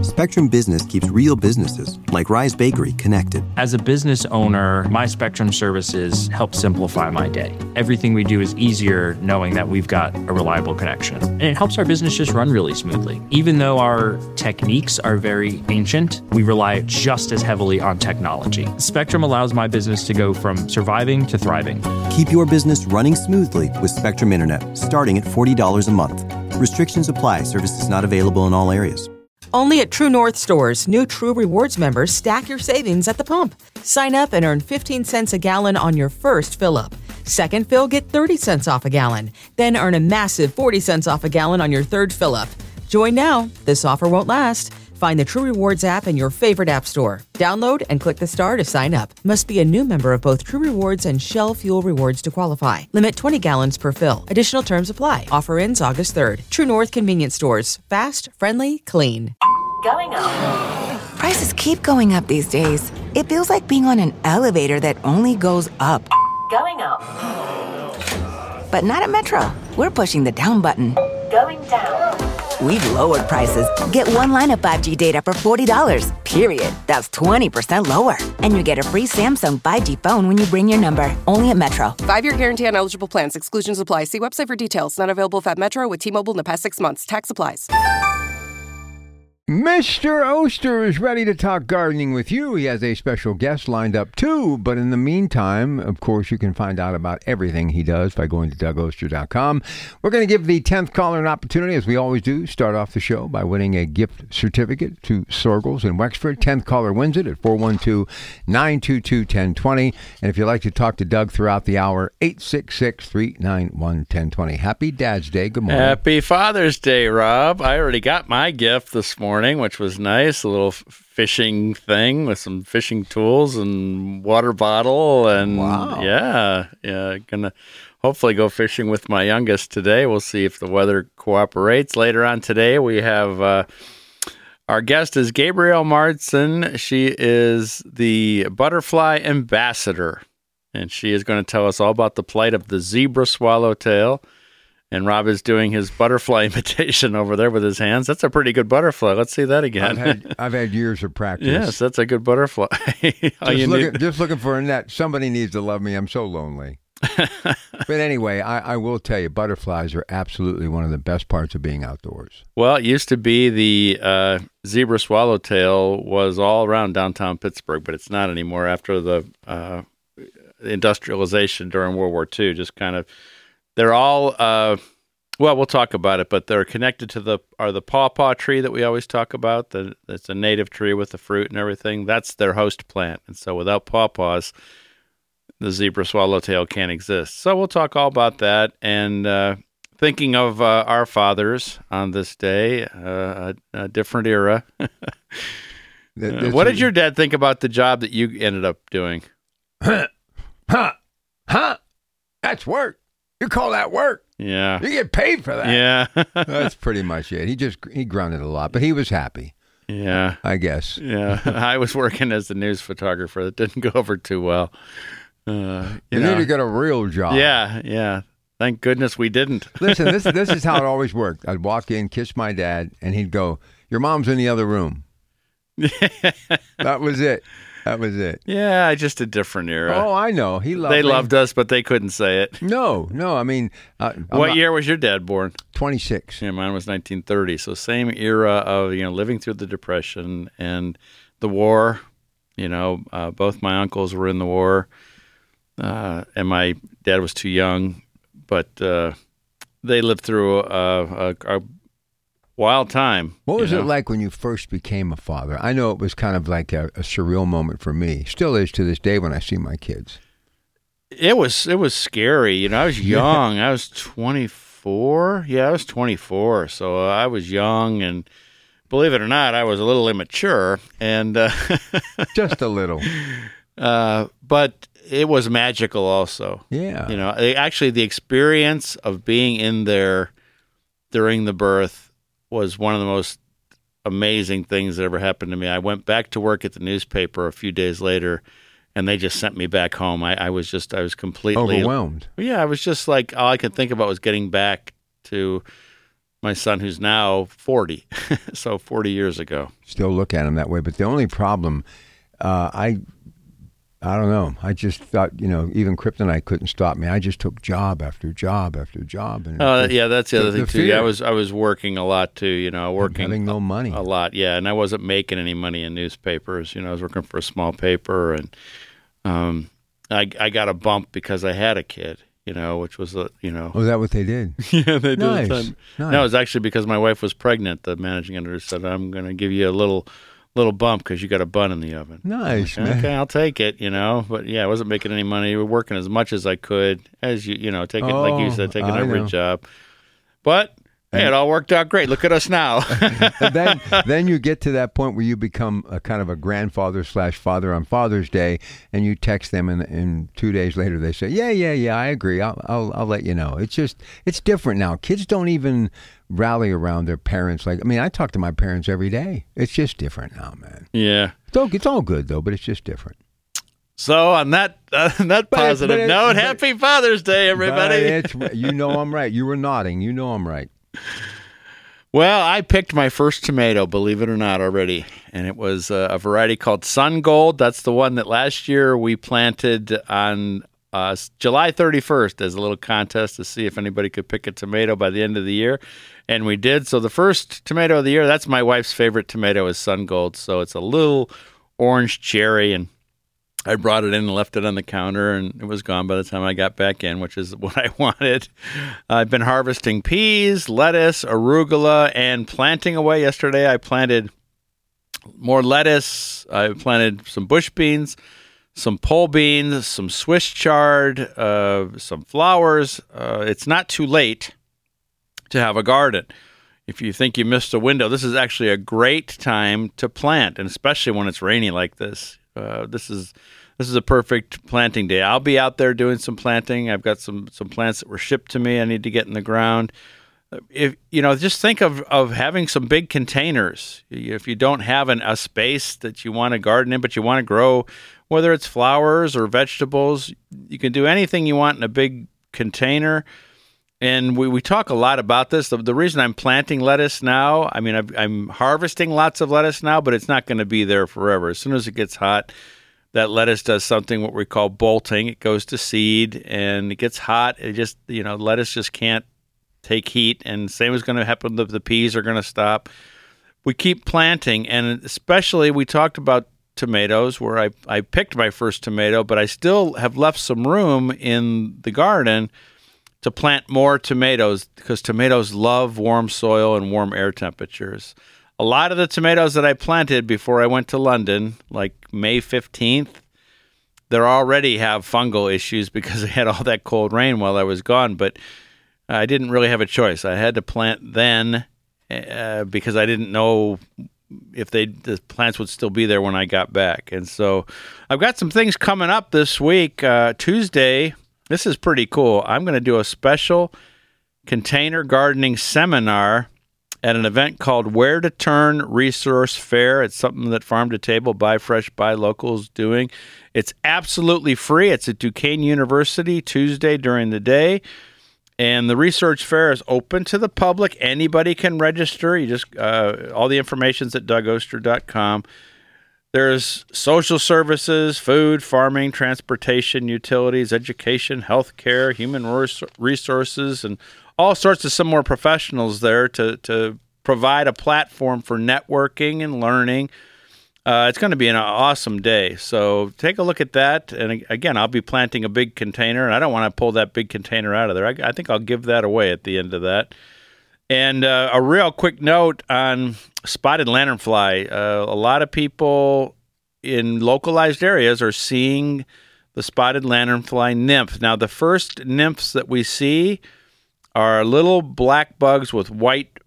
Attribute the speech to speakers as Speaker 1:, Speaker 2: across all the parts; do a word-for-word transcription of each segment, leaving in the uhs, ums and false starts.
Speaker 1: Spectrum Business keeps real businesses, like Rise Bakery, connected.
Speaker 2: As a business owner, my Spectrum services help simplify my day. Everything we do is easier knowing that we've got a reliable connection. And it helps our business just run really smoothly. Even though our techniques are very ancient, we rely just as heavily on technology. Spectrum allows my business to go from surviving to thriving.
Speaker 1: Keep your business running smoothly with Spectrum Internet, starting at forty dollars a month. Restrictions apply. Services not available in all areas.
Speaker 3: Only at True North stores, new True Rewards members stack your savings at the pump. Sign up and earn fifteen cents a gallon on your first fill-up. Second fill, get thirty cents off a gallon. Then earn a massive forty cents off a gallon on your third fill-up. Join now. This offer won't last. Find the True Rewards app in your favorite app store. Download and click the star to sign up. Must be a new member of both True Rewards and Shell Fuel Rewards to qualify. Limit twenty gallons per fill. Additional terms apply. Offer ends August third. True North Convenience Stores. Fast, friendly, clean.
Speaker 4: Going up. Prices keep going up these days. It feels like being on an elevator that only goes up.
Speaker 5: Going up.
Speaker 4: But not at Metro. We're pushing the down button.
Speaker 5: Going down.
Speaker 4: We've lowered prices. Get one line of five G data for forty dollars, period. That's twenty percent lower. And you get a free Samsung five G phone when you bring your number. Only at Metro.
Speaker 6: Five-year guarantee on eligible plans. Exclusions apply. See website for details. Not available at Metro with T-Mobile in the past six months. Tax applies.
Speaker 7: Mister Oster is ready to talk gardening with you. He has a special guest lined up too. But in the meantime, of course, you can find out about everything he does by going to Doug Oster dot com. We're going to give the tenth caller an opportunity, as we always do, start off the show by winning a gift certificate to Sorgels in Wexford. tenth caller wins it at four one two, nine two two, one zero two zero. And if you'd like to talk to Doug throughout the hour, eight six six, three nine one, one zero two zero. Happy Dad's Day. Good morning.
Speaker 8: Happy Father's Day, Rob. I already got my gift this morning, which was nice. A little fishing thing with some fishing tools and water bottle. And
Speaker 7: wow.
Speaker 8: yeah, yeah, gonna hopefully go fishing with my youngest today. We'll see if the weather cooperates. Later on today, we have uh, our guest is Gabrielle Martson. She is the butterfly ambassador, and she is going to tell us all about the plight of the zebra swallowtail. And Rob is doing his butterfly imitation over there with his hands. That's a pretty good butterfly. Let's see that again.
Speaker 7: I've had, I've had years of practice.
Speaker 8: Yes, that's a good butterfly.
Speaker 7: just, looking, just looking for a net. Somebody needs to love me. I'm so lonely. But anyway, I, I will tell you, butterflies are absolutely one of the best parts of being outdoors.
Speaker 8: Well, it used to be the uh, zebra swallowtail was all around downtown Pittsburgh, but it's not anymore after the uh, industrialization during World War Two. Just kind of... They're all, uh, well, we'll talk about it, but they're connected to the, are the pawpaw tree that we always talk about. The, it's a native tree with the fruit and everything. That's their host plant. And so without pawpaws, the zebra swallowtail can't exist. So we'll talk all about that. And uh, thinking of uh, our fathers on this day, uh, a, a different era. uh, what did your dad think about the job that you ended up doing?
Speaker 7: Huh, huh, huh, that's work. You call that work?
Speaker 8: Yeah.
Speaker 7: You get paid for that.
Speaker 8: Yeah.
Speaker 7: That's pretty much it. He just, he grunted a lot, but he was happy.
Speaker 8: Yeah.
Speaker 7: I guess.
Speaker 8: Yeah. I was working as the news photographer. That didn't go over too well. Uh, you
Speaker 7: you
Speaker 8: know.
Speaker 7: need to get a real job.
Speaker 8: Yeah. Yeah. Thank goodness we didn't.
Speaker 7: Listen, this, this is how it always worked. I'd walk in, kiss my dad, and he'd go, your mom's in the other room. That was it. That was it.
Speaker 8: Yeah, just a different era.
Speaker 7: Oh, I know. He loved
Speaker 8: They
Speaker 7: me.
Speaker 8: loved us, but they couldn't say it.
Speaker 7: No, no. I mean, uh,
Speaker 8: what
Speaker 7: not,
Speaker 8: year was your dad born?
Speaker 7: twenty-six.
Speaker 8: Yeah, mine was nineteen thirty. So same era of, you know, living through the Depression and the war. You know, uh, both my uncles were in the war, uh, and my dad was too young, but uh, they lived through a, a, a wild time.
Speaker 7: What was
Speaker 8: you
Speaker 7: it
Speaker 8: know?
Speaker 7: like when you first became a father? I know it was kind of like a, a surreal moment for me. Still is to this day when I see my kids.
Speaker 8: It was it was scary. You know, I was young. I was twenty-four. Yeah, I was twenty-four. So I was young, and believe it or not, I was a little immature, and uh,
Speaker 7: just a little.
Speaker 8: Uh, but it was magical, also.
Speaker 7: Yeah.
Speaker 8: You know, actually, the experience of being in there during the birth was one of the most amazing things that ever happened to me. I went back to work at the newspaper a few days later, and they just sent me back home. I, I was just, I was completely
Speaker 7: overwhelmed.
Speaker 8: Yeah, I was just like, all I could think about was getting back to my son, who's now forty, so forty years ago.
Speaker 7: Still look at him that way. But the only problem, uh, I, I don't know. I just thought, you know, even kryptonite couldn't stop me. I just took job after job after job. And
Speaker 8: uh, yeah, that's the other
Speaker 7: the,
Speaker 8: thing
Speaker 7: the
Speaker 8: too. Yeah, I was I was working a lot too. You know, working
Speaker 7: having no money
Speaker 8: a lot. Yeah, and I wasn't making any money in newspapers. You know, I was working for a small paper, and um, I I got a bump because I had a kid. You know, which was a you know.
Speaker 7: Oh, is that what they did?
Speaker 8: Yeah, they did.
Speaker 7: Nice.
Speaker 8: Nice.
Speaker 7: nice.
Speaker 8: No, it was actually because my wife was pregnant. The managing editor said, "I'm going to give you a little." little bump because you got a bun in the oven."
Speaker 7: Nice,
Speaker 8: like,
Speaker 7: man.
Speaker 8: Okay, I'll take it, you know. But yeah, I wasn't making any money. We were working as much as I could, as you, you know, taking
Speaker 7: oh,
Speaker 8: like you said, taking
Speaker 7: I
Speaker 8: every
Speaker 7: know.
Speaker 8: job. But hey, it all worked out great. Look at us now.
Speaker 7: And then, then you get to that point where you become a kind of a grandfather slash father on Father's Day, and you text them, and, and two days later they say, "Yeah, yeah, yeah, I agree. I'll, I'll, I'll let you know." It's just, it's different now. Kids don't even rally around their parents. Like, I mean, I talk to my parents every day. It's just different now, man.
Speaker 8: Yeah,
Speaker 7: it's all, it's all good though, but it's just different.
Speaker 8: So on that uh, that
Speaker 7: But it-
Speaker 8: positive
Speaker 7: but it-
Speaker 8: note,
Speaker 7: but-
Speaker 8: happy Father's Day, everybody.
Speaker 7: But it's, you know I'm right. You were nodding. You know I'm right.
Speaker 8: Well, I picked my first tomato, believe it or not, already, and it was uh, a variety called Sun Gold. That's the one that last year we planted on uh, July thirty-first as a little contest to see if anybody could pick a tomato by the end of the year, and we did. So the first tomato of the year, that's my wife's favorite tomato, is Sun Gold. So it's a little orange cherry, and I brought it in and left it on the counter, and it was gone by the time I got back in, which is what I wanted. I've been harvesting peas, lettuce, arugula, and planting away. Yesterday I planted more lettuce. I planted some bush beans, some pole beans, some Swiss chard, uh, some flowers. Uh, it's not too late to have a garden. If you think you missed a window, this is actually a great time to plant, and especially when it's rainy like this. Uh, this is this is a perfect planting day. I'll be out there doing some planting. I've got some some plants that were shipped to me. I need to get in the ground. If you know, just think of, of having some big containers. If you don't have an, a space that you want to garden in, but you want to grow, whether it's flowers or vegetables, you can do anything you want in a big container. And we, we talk a lot about this. The, the reason I'm planting lettuce now, I mean, I've, I'm harvesting lots of lettuce now, but it's not going to be there forever. As soon as it gets hot, that lettuce does something what we call bolting. It goes to seed, and it gets hot. It just, you know, lettuce just can't take heat, and same is going to happen. The, the peas are going to stop. We keep planting, and especially we talked about tomatoes, where I, I picked my first tomato, but I still have left some room in the garden to plant more tomatoes, because tomatoes love warm soil and warm air temperatures. A lot of the tomatoes that I planted before I went to London, like May fifteenth, they already have fungal issues because I had all that cold rain while I was gone, but I didn't really have a choice. I had to plant then uh, because I didn't know if they the plants would still be there when I got back. And so I've got some things coming up this week. Uh, Tuesday, this is pretty cool. I'm going to do a special container gardening seminar at an event called Where to Turn Resource Fair. It's something that Farm to Table, Buy Fresh, Buy Local is doing. It's absolutely free. It's at Duquesne University Tuesday during the day. And the research fair is open to the public. Anybody can register. You just uh, all the information's at doug oster dot com. There's social services, food, farming, transportation, utilities, education, healthcare, human resources, and all sorts of similar professionals there to, to provide a platform for networking and learning. Uh, it's going to be an awesome day. So take a look at that. And again, I'll be planting a big container, and I don't want to pull that big container out of there. I, I think I'll give that away at the end of that. And uh, a real quick note on spotted lanternfly. Uh, a lot of people in localized areas are seeing the spotted lanternfly nymph. Now, the first nymphs that we see are little black bugs with white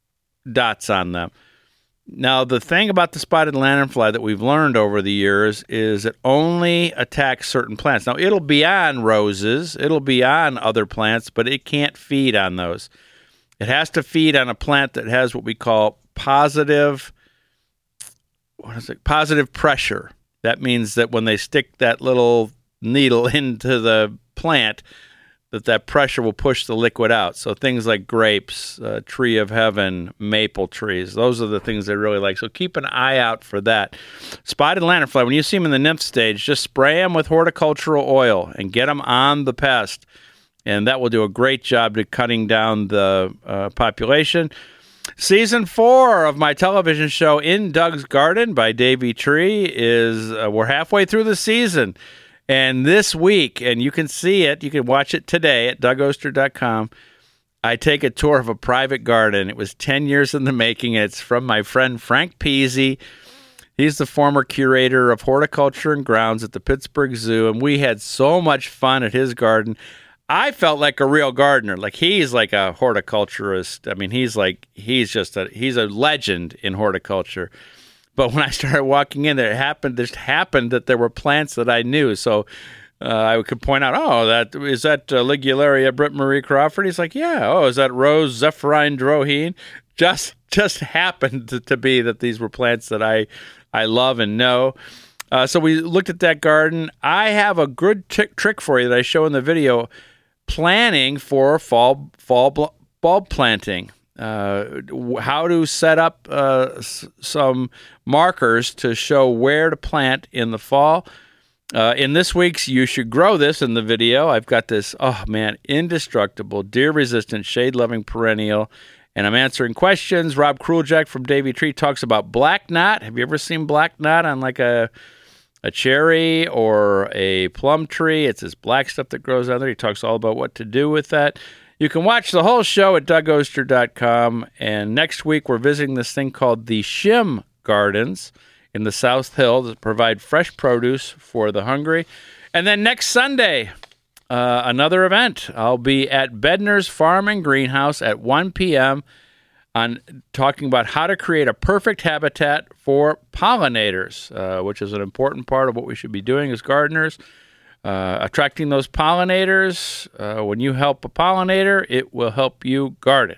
Speaker 8: dots on them. Now, the thing about the spotted lanternfly that we've learned over the years is it only attacks certain plants. Now, it'll be on roses, it'll be on other plants, but it can't feed on those. It has to feed on a plant that has what we call positive, what is it? Positive pressure. That means that when they stick that little needle into the plant, that that pressure will push the liquid out. So things like grapes, uh, tree of heaven, maple trees, those are the things they really like. So keep an eye out for that. Spotted lanternfly, when you see them in the nymph stage, just spray them with horticultural oil and get them on the pest. And that will do a great job to cutting down the uh, population. Season four of my television show In Doug's Garden by Davey Tree is, uh, we're halfway through the season. And this week, and you can see it, you can watch it today at Doug Oster dot com, I take a tour of a private garden. It was ten years in the making. It's from my friend Frank Peasy. He's the former curator of horticulture and grounds at the Pittsburgh Zoo, and we had so much fun at his garden. I felt like a real gardener. Like, he's like a horticulturist. I mean, he's like, he's just a, he's a legend in horticulture. But when I started walking in there, it happened, just happened that there were plants that I knew. So uh, I could point out, oh, that is that uh, Ligularia Britt Marie Crawford? He's like, yeah. Oh, is that Rose Zephyrine Droheen? Just, just happened to, to be that these were plants that I, I love and know. Uh, so we looked at that garden. I have a good t- trick for you that I show in the video. Planning for fall fall bulb planting, uh, how to set up uh, s- some markers to show where to plant in the fall. Uh, in this week's You Should Grow This in the video, I've got this, oh man, indestructible, deer-resistant, shade-loving perennial, and I'm answering questions. Rob Kruljack from Davey Tree talks about black knot. Have you ever seen black knot on like a a cherry or a plum tree? It's this black stuff that grows out there. He talks all about what to do with that. You can watch the whole show at Doug Oster dot com. And next week, we're visiting this thing called the Shim Gardens in the South Hill that provide fresh produce for the hungry. And then next Sunday, uh, another event. I'll be at Bedner's Farm and Greenhouse at one p.m. on talking about how to create a perfect habitat for pollinators, uh, which is an important part of what we should be doing as gardeners. Uh, attracting those pollinators. Uh, when you help a pollinator, it will help you garden.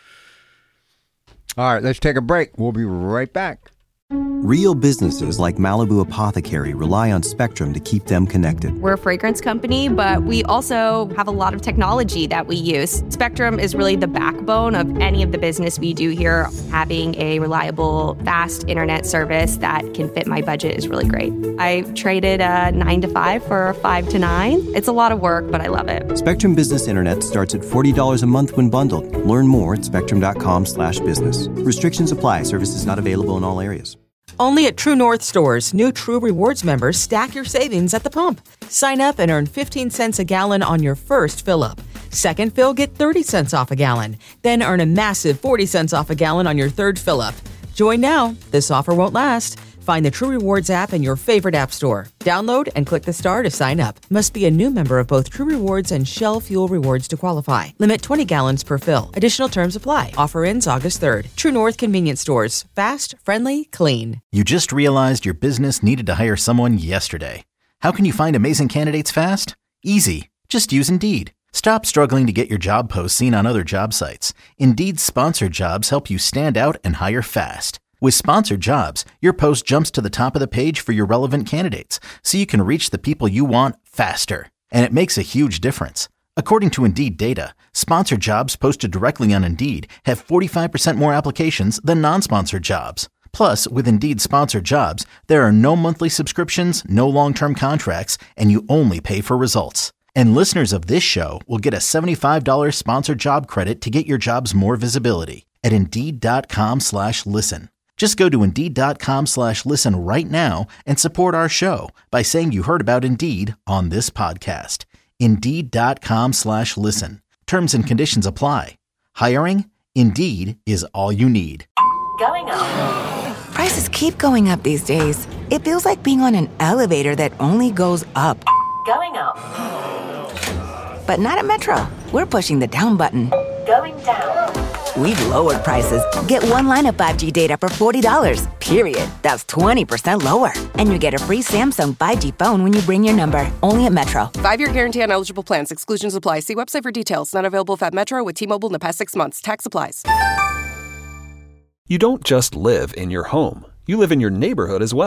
Speaker 7: All right, let's take a break. We'll be right back.
Speaker 1: Real businesses like Malibu Apothecary rely on Spectrum to keep them connected.
Speaker 9: We're a fragrance company, but we also have a lot of technology that we use. Spectrum is really the backbone of any of the business we do here. Having a reliable, fast internet service that can fit my budget is really great. I traded a nine to five for a five to nine. It's a lot of work, but I love it.
Speaker 1: Spectrum Business Internet starts at forty dollars a month when bundled. Learn more at spectrum.com slash business. Restrictions apply. Services not available in all areas.
Speaker 3: Only at True North stores, new True Rewards members stack your savings at the pump. Sign up and earn fifteen cents a gallon on your first fill-up. Second fill, get thirty cents off a gallon. Then earn a massive forty cents off a gallon on your third fill-up. Join now. This offer won't last. Find the True Rewards app in your favorite app store. Download and click the star to sign up. Must be a new member of both True Rewards and Shell Fuel Rewards to qualify. Limit twenty gallons per fill. Additional terms apply. Offer ends August third. True North Convenience Stores. Fast, friendly, clean.
Speaker 10: You just realized your business needed to hire someone yesterday. How can you find amazing candidates fast? Easy. Just use Indeed. Stop struggling to get your job posts seen on other job sites. Indeed's sponsored jobs help you stand out and hire fast. With sponsored jobs, your post jumps to the top of the page for your relevant candidates, so you can reach the people you want faster. And it makes a huge difference. According to Indeed data, sponsored jobs posted directly on Indeed have forty-five percent more applications than non-sponsored jobs. Plus, with Indeed sponsored jobs, there are no monthly subscriptions, no long-term contracts, and you only pay for results. And listeners of this show will get a seventy-five dollars sponsored job credit to get your jobs more visibility at Indeed.com slash listen. Just go to Indeed.com slash listen right now and support our show by saying you heard about Indeed on this podcast. Indeed.com slash listen. Terms and conditions apply. Hiring? Indeed is all you need.
Speaker 5: Going up.
Speaker 4: Prices keep going up these days. It feels like being on an elevator that only goes up.
Speaker 5: Going up.
Speaker 4: But not at Metro. We're pushing the down button.
Speaker 5: Going down.
Speaker 4: We've lowered prices. Get one line of five G data for forty dollars, period. That's twenty percent lower. And you get a free Samsung five G phone when you bring your number. Only at Metro.
Speaker 6: Five-year guarantee on eligible plans. Exclusions apply. See website for details. Not available if at Metro with T-Mobile in the past six months. Tax applies.
Speaker 11: You don't just live in your home. You live in your neighborhood as well.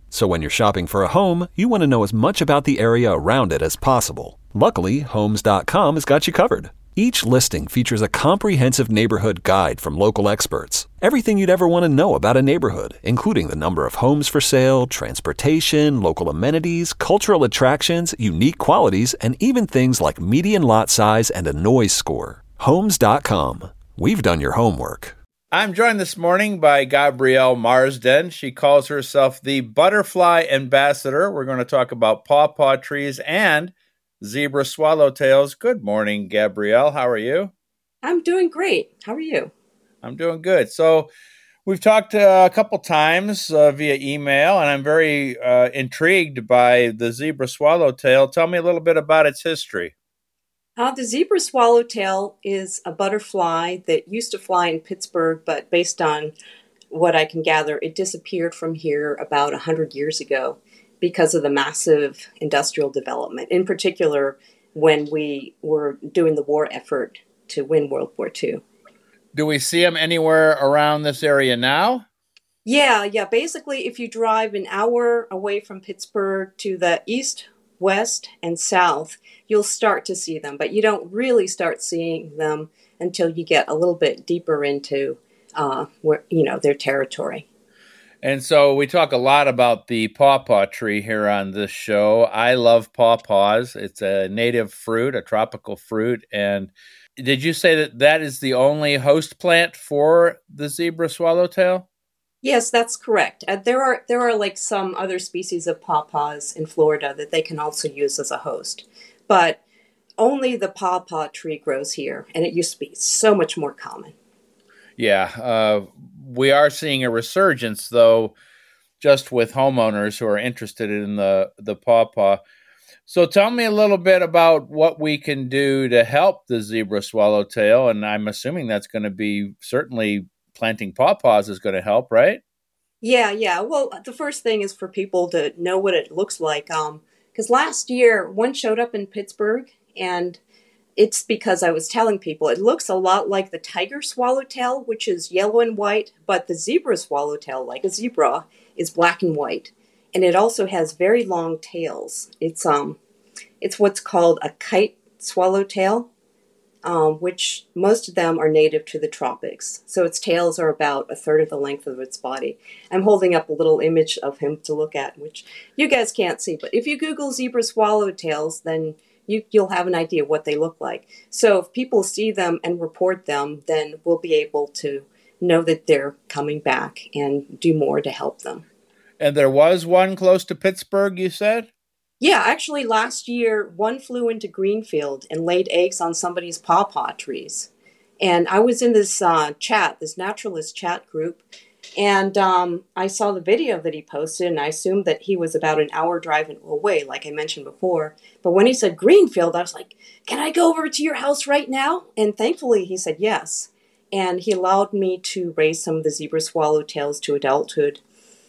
Speaker 11: So when you're shopping for a home, you want to know as much about the area around it as possible. Luckily, Homes dot com has got you covered. Each listing features a comprehensive neighborhood guide from local experts. Everything you'd ever want to know about a neighborhood, including the number of homes for sale, transportation, local amenities, cultural attractions, unique qualities, and even things like median lot size and a noise score. Homes dot com. We've done your homework.
Speaker 12: I'm joined this morning by Gabrielle Marsden. She calls herself the Butterfly Ambassador. We're going to talk about pawpaw trees and zebra swallowtails. Good morning, Gabrielle. How are you?
Speaker 13: I'm doing great. How are you?
Speaker 12: I'm doing good. So we've talked uh, a couple times uh, via email, and I'm very uh, intrigued by the zebra swallowtail. Tell me a little bit about its history.
Speaker 13: Uh, the zebra swallowtail is a butterfly that used to fly in Pittsburgh, but based on what I can gather, it disappeared from here about one hundred years ago because of the massive industrial development, in particular when we were doing the war effort to win World War Two.
Speaker 12: Do we see them anywhere around this area now?
Speaker 13: Yeah, yeah. Basically, if you drive an hour away from Pittsburgh to the east, west, and south, you'll start to see them, but you don't really start seeing them until you get a little bit deeper into uh, where you know their territory.
Speaker 12: And so we talk a lot about the pawpaw tree here on this show. I love pawpaws. It's a native fruit, a tropical fruit. And did you say that that is the only host plant for the zebra swallowtail?
Speaker 13: Yes, that's correct. Uh, there are there are like some other species of pawpaws in Florida that they can also use as a host, but only the pawpaw tree grows here, and it used to be so much more common.
Speaker 12: Yeah, uh, we are seeing a resurgence, though, just with homeowners who are interested in the, the pawpaw. So tell me a little bit about what we can do to help the zebra swallowtail, and I'm assuming that's going to be certainly planting pawpaws is going to help, right?
Speaker 13: Yeah, yeah. Well, the first thing is for people to know what it looks like. Um, because last year, one showed up in Pittsburgh, and it's because I was telling people it looks a lot like the tiger swallowtail, which is yellow and white, but the zebra swallowtail, like a zebra, is black and white. And it also has very long tails. It's um, it's what's called a kite swallowtail. Um, which most of them are native to the tropics. So its tails are about a third of the length of its body. I'm holding up a little image of him to look at, which you guys can't see. But if you Google zebra swallowtails, then you, you'll have an idea what they look like. So if people see them and report them, then we'll be able to know that they're coming back and do more to help them.
Speaker 12: And there was one close to Pittsburgh, you said?
Speaker 13: Yeah, actually last year, one flew into Greenfield and laid eggs on somebody's pawpaw trees. And I was in this uh, chat, this naturalist chat group, and um, I saw the video that he posted, and I assumed that he was about an hour drive away, like I mentioned before. But when he said Greenfield, I was like, can I go over to your house right now? And thankfully, he said yes. And he allowed me to raise some of the zebra swallowtails to adulthood.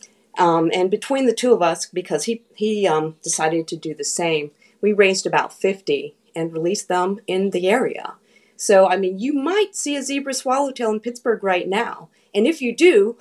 Speaker 13: Um, and between the two of us, because he, he um, decided to do the same, we raised about fifty and released them in the area. So, I mean, you might see a zebra swallowtail in Pittsburgh right now. And if you do,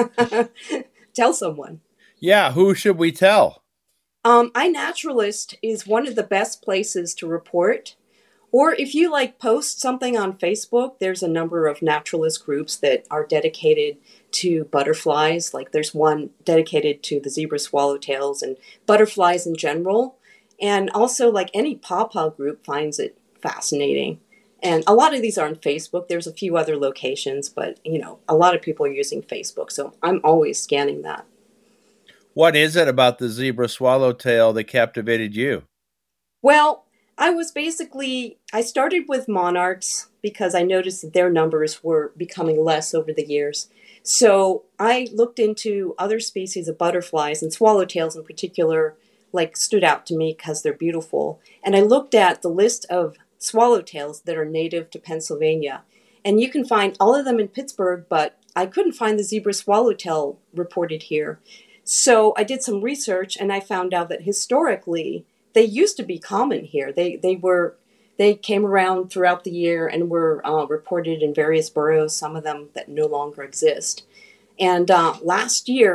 Speaker 13: tell someone.
Speaker 12: Yeah, who should we tell?
Speaker 13: Um, iNaturalist is one of the best places to report. Or if you like post something on Facebook, there's a number of naturalist groups that are dedicated to butterflies. Like there's one dedicated to the zebra swallowtails and butterflies in general. And also like any pawpaw group finds it fascinating. And a lot of these are on Facebook. There's a few other locations, but you know, a lot of people are using Facebook. So I'm always scanning that.
Speaker 12: What is it about the zebra swallowtail that captivated you?
Speaker 13: Well, I was basically, I started with monarchs because I noticed that their numbers were becoming less over the years. So I looked into other species of butterflies, and swallowtails in particular, like stood out to me because they're beautiful. And I looked at the list of swallowtails that are native to Pennsylvania. And you can find all of them in Pittsburgh, but I couldn't find the zebra swallowtail reported here. So I did some research, and I found out that historically, they used to be common here. They they were they came around throughout the year and were uh, reported in various boroughs, some of them that no longer exist. And uh, last year,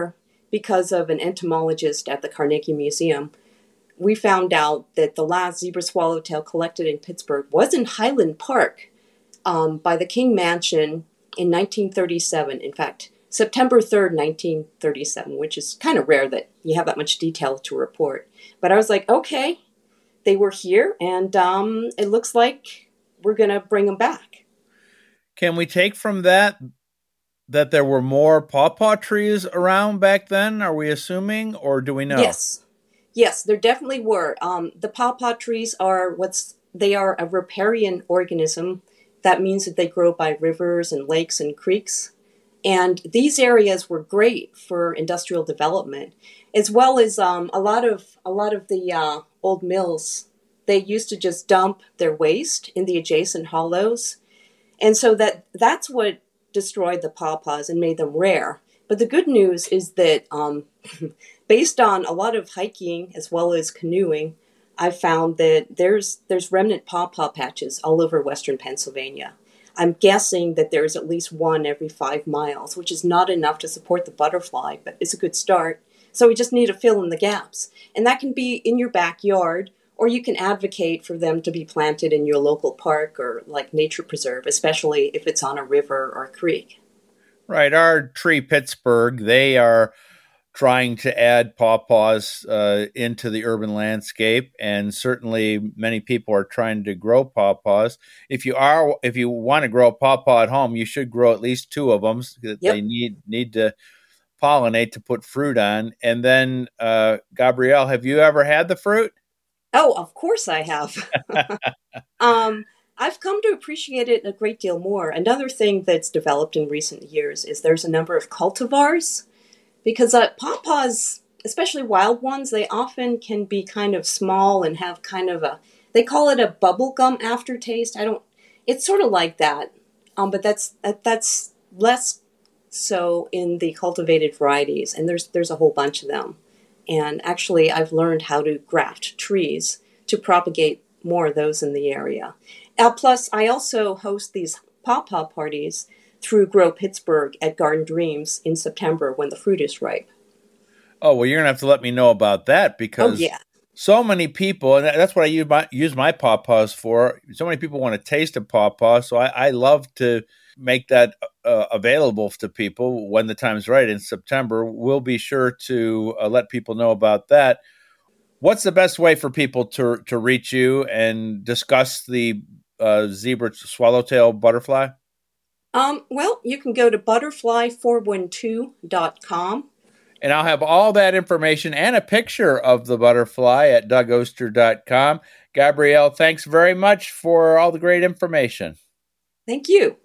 Speaker 13: because of an entomologist at the Carnegie Museum, we found out that the last zebra swallowtail collected in Pittsburgh was in Highland Park um, by the King Mansion in nineteen thirty-seven. In fact, September third, nineteen thirty-seven, which is kind of rare that you have that much detail to report. But I was like, okay, they were here, and um, it looks like we're going to bring them back.
Speaker 12: Can we take from that that there were more pawpaw trees around back then, are we assuming, or do we know?
Speaker 13: Yes. Yes, there definitely were. Um, the pawpaw trees are what's, they are a riparian organism. That means that they grow by rivers and lakes and creeks. And these areas were great for industrial development, as well as um, a lot of a lot of the uh, old mills. They used to just dump their waste in the adjacent hollows. And so that that's what destroyed the pawpaws and made them rare. But the good news is that um, based on a lot of hiking as well as canoeing, I found that there's there's remnant pawpaw patches all over western Pennsylvania. I'm guessing that there's at least one every five miles, which is not enough to support the butterfly, but it's a good start. So we just need to fill in the gaps. And that can be in your backyard, or you can advocate for them to be planted in your local park or like nature preserve, especially if it's on a river or a creek.
Speaker 12: Right. Our Tree Pittsburgh, they are trying to add pawpaws uh, into the urban landscape, and certainly many people are trying to grow pawpaws. If you are, if you want to grow a pawpaw at home, you should grow at least two of them. Yep. They need need to pollinate to put fruit on. And then, uh, Gabrielle, have you ever had the fruit?
Speaker 13: Oh, of course I have. um, I've come to appreciate it a great deal more. Another thing that's developed in recent years is there's a number of cultivars. Because uh, pawpaws, especially wild ones, they often can be kind of small and have kind of a, they call it a bubblegum aftertaste. I don't, it's sort of like that. Um, but that's that, that's less so in the cultivated varieties. And there's there's a whole bunch of them. And actually, I've learned how to graft trees to propagate more of those in the area. Uh, plus, I also host these pawpaw parties through Grow Pittsburgh at Garden Dreams in September when the fruit is ripe.
Speaker 12: Oh, well, you're going to have to let me know about that because
Speaker 13: oh, yeah.
Speaker 12: so many people, and that's what I use my, use my pawpaws for, so many people want to taste a pawpaw, so I, I love to make that uh, available to people when the time's right in September. We'll be sure to uh, let people know about that. What's the best way for people to, to reach you and discuss the uh, zebra swallowtail butterfly?
Speaker 13: Um, well, you can go to butterfly four one two dot com.
Speaker 12: And I'll have all that information and a picture of the butterfly at doug oster dot com. Gabrielle, thanks very much for all the great information.
Speaker 13: Thank you.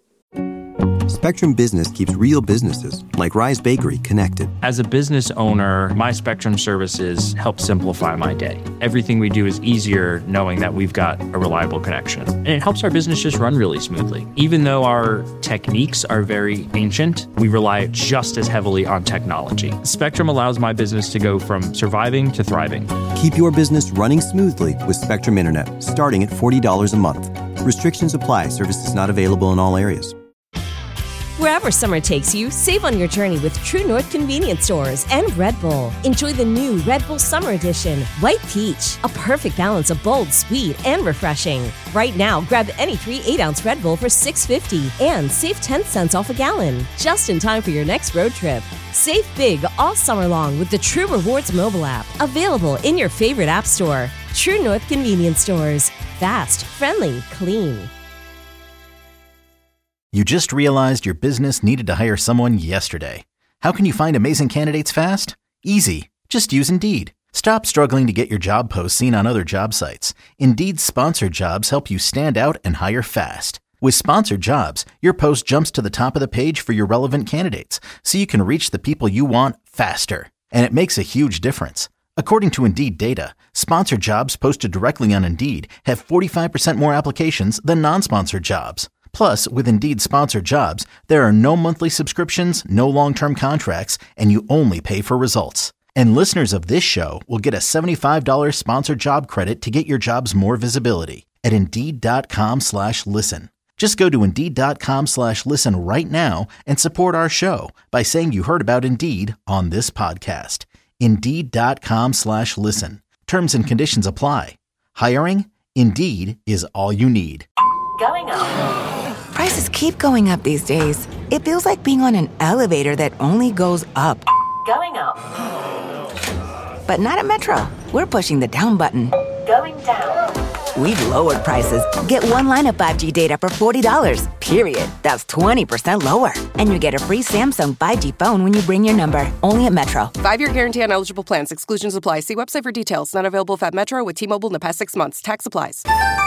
Speaker 1: Spectrum Business keeps real businesses, like Rise Bakery, connected.
Speaker 2: As a business owner, my Spectrum services help simplify my day. Everything we do is easier knowing that we've got a reliable connection. And it helps our business just run really smoothly. Even though our techniques are very ancient, we rely just as heavily on technology. Spectrum allows my business to go from surviving to thriving.
Speaker 1: Keep your business running smoothly with Spectrum Internet, starting at forty dollars a month. Restrictions apply. Services not available in all areas.
Speaker 14: Wherever summer takes you, save on your journey with True North Convenience Stores and Red Bull. Enjoy the new Red Bull Summer Edition, White Peach, a perfect balance of bold, sweet, and refreshing. Right now, grab any three eight-ounce Red Bull for six dollars and fifty cents and save ten cents off a gallon, just in time for your next road trip. Save big all summer long with the True Rewards mobile app, available in your favorite app store. True North Convenience Stores. Fast, friendly, clean.
Speaker 10: You just realized your business needed to hire someone yesterday. How can you find amazing candidates fast? Easy. Just use Indeed. Stop struggling to get your job posts seen on other job sites. Indeed's sponsored jobs help you stand out and hire fast. With sponsored jobs, your post jumps to the top of the page for your relevant candidates, so you can reach the people you want faster. And it makes a huge difference. According to Indeed data, sponsored jobs posted directly on Indeed have forty-five percent more applications than non-sponsored jobs. Plus, with Indeed sponsored jobs, there are no monthly subscriptions, no long-term contracts, and you only pay for results. And listeners of this show will get a seventy-five dollars sponsored job credit to get your jobs more visibility at Indeed.com slash listen. Just go to Indeed.com slash listen right now and support our show by saying you heard about Indeed on this podcast. Indeed.com slash listen. Terms and conditions apply. Hiring? Indeed is all you need.
Speaker 5: Going up.
Speaker 4: Prices keep going up these days. It feels like being on an elevator that only goes up.
Speaker 5: Going up.
Speaker 4: But not at Metro. We're pushing the down button.
Speaker 5: Going down.
Speaker 4: We've lowered prices. Get one line of five G data for forty dollars, period. That's twenty percent lower. And you get a free Samsung five G phone when you bring your number. Only at Metro.
Speaker 6: Five-year guarantee on eligible plans. Exclusions apply. See website for details. Not available if at Metro with T-Mobile in the past six months. Tax applies.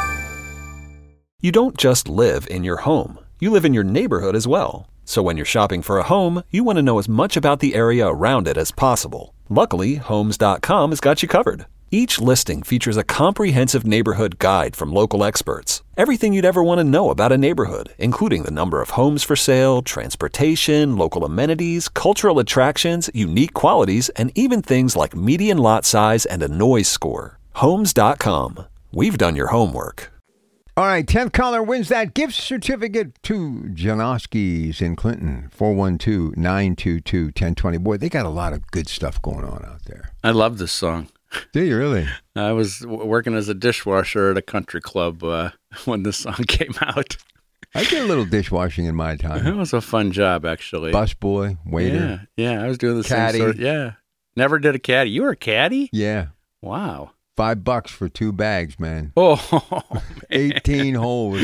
Speaker 11: You don't just live in your home. You live in your neighborhood as well. So when you're shopping for a home, you want to know as much about the area around it as possible. Luckily, Homes dot com has got you covered. Each listing features a comprehensive neighborhood guide from local experts. Everything you'd ever want to know about a neighborhood, including the number of homes for sale, transportation, local amenities, cultural attractions, unique qualities, and even things like median lot size and a noise score. Homes dot com. We've done your homework.
Speaker 7: All right, tenth caller wins that gift certificate to Janoski's in Clinton, four one two, nine two two, one zero two zero. Boy, they got a lot of good stuff going on out there.
Speaker 8: I love this song.
Speaker 7: Do you really?
Speaker 8: I was w- working as a dishwasher at a country club uh, when this song came out.
Speaker 7: I did a little dishwashing in my time.
Speaker 8: It was a fun job, actually.
Speaker 7: Busboy, waiter.
Speaker 8: Yeah, yeah, I was doing the
Speaker 7: caddy.
Speaker 8: same sort. Yeah, never did a caddy. You were a caddy?
Speaker 7: Yeah.
Speaker 8: Wow.
Speaker 7: Five bucks for two bags, man.
Speaker 8: Oh, man.
Speaker 7: eighteen holes.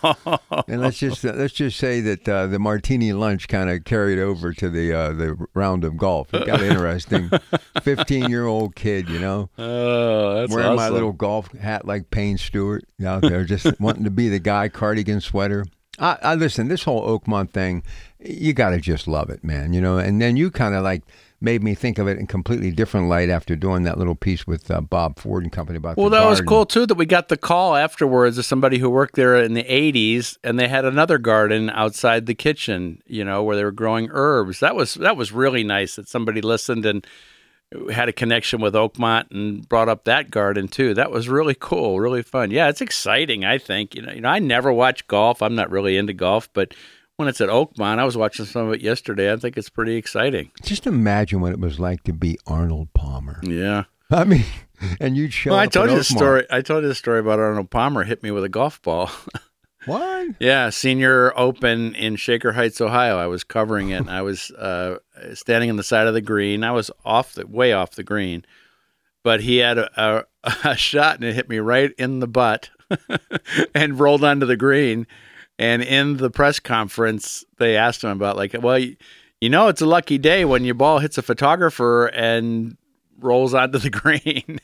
Speaker 7: And let's just uh, let's just say that uh, the martini lunch kind of carried over to the uh, the round of golf. It got interesting. Fifteen-year-old kid, you know,
Speaker 8: oh, that's
Speaker 7: wearing
Speaker 8: awesome.
Speaker 7: my little golf hat like Payne Stewart out there, just wanting to be the guy, cardigan sweater. I, I listen. This whole Oakmont thing, you got to just love it, man. You know, and then you kind of like. Made me think of it in completely different light after doing that little piece with uh, Bob Ford and company about
Speaker 8: well,
Speaker 7: the
Speaker 8: that was
Speaker 7: garden.
Speaker 8: cool, too, that we got the call afterwards of somebody who worked there in the eighties, and they had another garden outside the kitchen, you know, where they were growing herbs. That was that was really nice that somebody listened and had a connection with Oakmont and brought up that garden, too. That was really cool, really fun. Yeah, it's exciting, I think. You know, you know, I never watch golf. I'm not really into golf, but when it's at Oakmont, I was watching some of it yesterday. I think it's pretty exciting.
Speaker 7: Just imagine what it was like to be Arnold Palmer.
Speaker 8: Yeah.
Speaker 7: I mean, and you'd show
Speaker 8: well,
Speaker 7: up
Speaker 8: I told
Speaker 7: at
Speaker 8: you the
Speaker 7: Oakmont.
Speaker 8: story. I told you the story about Arnold Palmer hit me with a golf ball.
Speaker 7: What?
Speaker 8: Yeah, Senior Open in Shaker Heights, Ohio. I was covering it, and I was uh, standing on the side of the green. I was off the way off the green, but he had a, a, a shot, and it hit me right in the butt and rolled onto the green. And in the press conference, they asked him about, like, well, you, you know, it's a lucky day when your ball hits a photographer and rolls onto the green.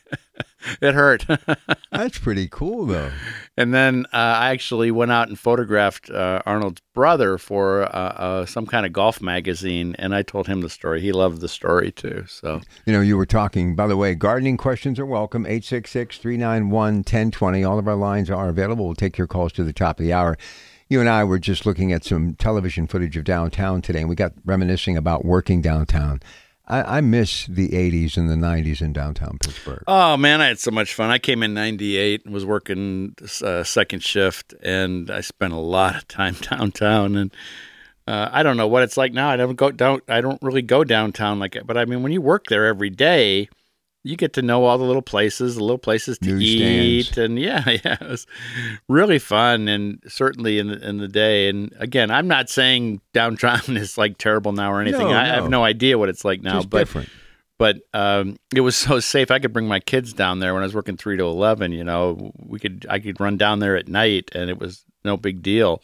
Speaker 8: It hurt.
Speaker 7: That's pretty cool, though.
Speaker 8: And then uh, I actually went out and photographed uh, Arnold's brother for uh, uh, some kind of golf magazine, and I told him the story. He loved the story, too. So,
Speaker 7: You know, you were talking, by the way, gardening questions are welcome, eight six six, three nine one, one zero two zero. All of our lines are available. We'll take your calls to the top of the hour. You and I were just looking at some television footage of downtown today, and we got reminiscing about working downtown. I, I miss the eighties and the nineties in downtown Pittsburgh.
Speaker 8: Oh, man, I had so much fun. I came in ninety-eight and was working uh, second shift, and I spent a lot of time downtown. And uh, I don't know what it's like now. I don't go down. I don't really go downtown like it. But, I mean, when you work there every day, you get to know all the little places, the little places to eat. And, yeah, yeah, it was really fun, and certainly in the, in the day. And, again, I'm not saying downtown is, like, terrible now or anything.
Speaker 7: No,
Speaker 8: I,
Speaker 7: no.
Speaker 8: I have no idea what it's like now.
Speaker 7: Just
Speaker 8: but
Speaker 7: different.
Speaker 8: But um, it was so safe. I could bring my kids down there when I was working three to eleven. You know, we could I could run down there at night, and it was no big deal.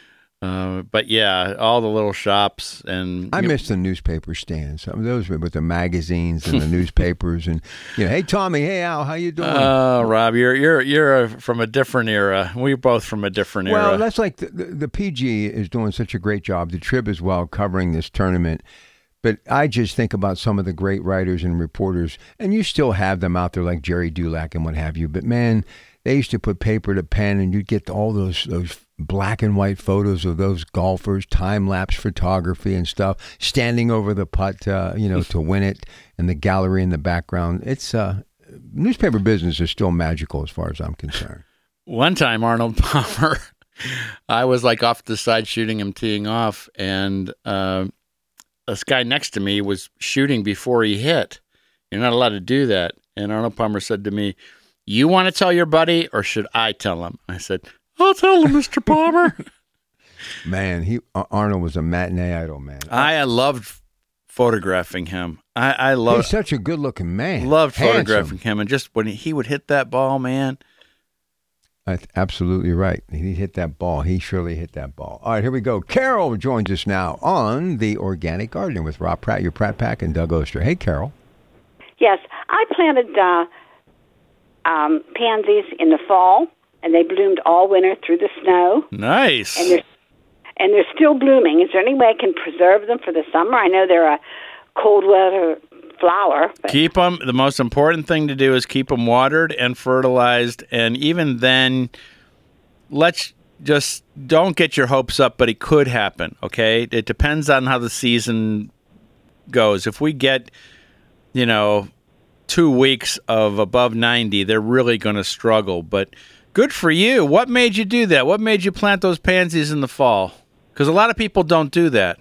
Speaker 8: Uh, but yeah, all the little shops and
Speaker 7: I
Speaker 8: you
Speaker 7: miss the newspaper stands. Some of those with the magazines and the newspapers, and you know, hey Tommy, hey Al, how you doing?
Speaker 8: Oh, Rob, you're you're you're from a different era. We're both from a different
Speaker 7: well,
Speaker 8: era.
Speaker 7: that's like the, the, the P G is doing such a great job. The Trib as well covering this tournament. But I just think about some of the great writers and reporters, and you still have them out there like Jerry Dulac and what have you. But man, they used to put paper to pen, and you'd get all those those black and white photos of those golfers, time lapse photography and stuff, standing over the putt, uh, you know, to win it, and the gallery in the background. It's uh, newspaper business is still magical as far as I'm concerned.
Speaker 8: One time, Arnold Palmer I was like off to the side shooting him teeing off, and uh, this guy next to me was shooting before he hit. You're not allowed to do that. And Arnold Palmer said to me, "You want to tell your buddy, or should I tell him?" I said, "I'll tell him, Mister Palmer."
Speaker 7: Man, he Arnold was a matinee idol, man.
Speaker 8: I loved photographing him. I, I love.
Speaker 7: He's such a good-looking man.
Speaker 8: Loved
Speaker 7: Handsome.
Speaker 8: photographing him, and just when he would hit that ball, man.
Speaker 7: That's absolutely right. He hit that ball. He surely hit that ball. All right, here we go. Carol joins us now on the Organic Gardener with Rob Pratt, your Pratt Pack, and Doug Oster. Hey, Carol.
Speaker 15: Yes, I planted uh, um, pansies in the fall, and they bloomed all winter through the snow.
Speaker 8: Nice.
Speaker 15: And they're and they're still blooming. Is there any way I can preserve them for the summer? I know they're a cold weather flower. But
Speaker 8: keep them. The most important thing to do is keep them watered and fertilized, and even then, let's just don't get your hopes up. But it could happen. Okay, it depends on how the season goes. If we get, you know, two weeks of above ninety, they're really going to struggle. But good for you. What made you do that? What made you plant those pansies in the fall? Because a lot of people don't do that.